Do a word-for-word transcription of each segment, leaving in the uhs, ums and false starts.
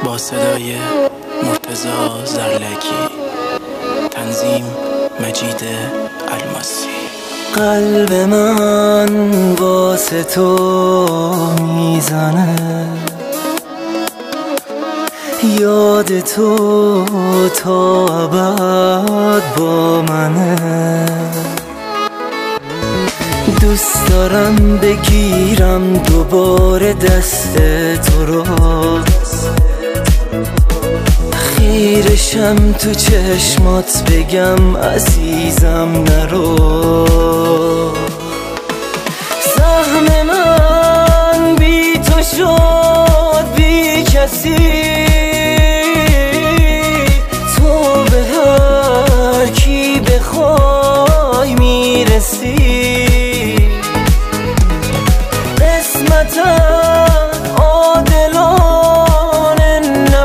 با صدای مرتضی زرلکی، تنظیم مجید الماسی. قلب من واسه تو میزنه، یاد تو تا ابد با منه. دوست دارم بگیرم دوباره دست تو رو، خیرشم تو چشمات بگم عزیزم نرو. سهم من بی تو شد بی کسی، تو به هر کی بخوای میرسی. قسمتم عادلانه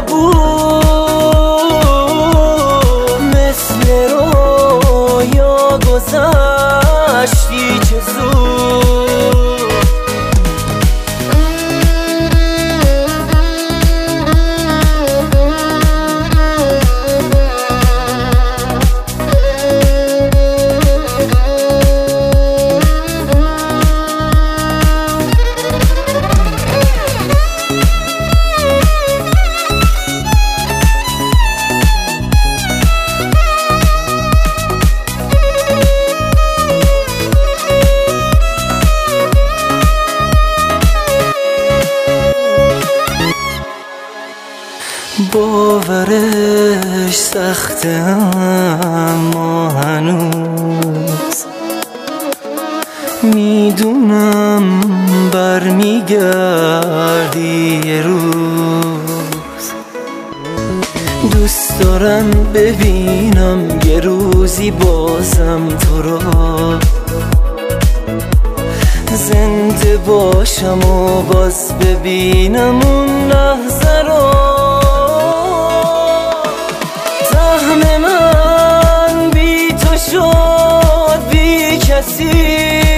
نبود، مثل رویا گذشتی چه زود. باورش سخته اما هنوز میدونم برمیگردی یه روز. دوست دارم ببینم یه روزی بازم تو رو، زنده باشم و باز ببینم اون لحظه رو. سهم من بی تو شد بی کسی،